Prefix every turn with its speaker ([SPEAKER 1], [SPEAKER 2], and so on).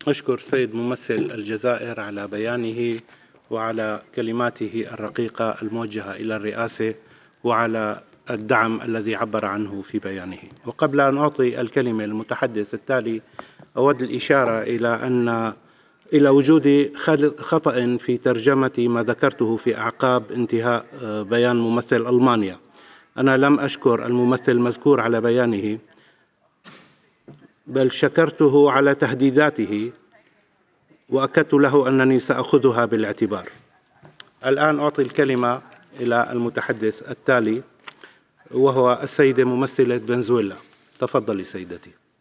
[SPEAKER 1] أشكر السيد ممثل الجزائر على بيانه وعلى كلماته الرقيقة الموجهة إلى الرئاسة وعلى الدعم الذي عبر عنه في بيانه. وقبل أن أعطي الكلمة للمتحدث التالي أود الإشارة إلى وجود خطأ في ترجمة ما ذكرته في أعقاب انتهاء بيان ممثل ألمانيا. أنا لم أشكر الممثل المذكور على بيانه، بل شكرته على تهديداته وأكدت له أنني سأخذها بالاعتبار. الآن أعطي الكلمة إلى المتحدث التالي وهو السيدة ممثلة فنزويلا. تفضلي سيدتي.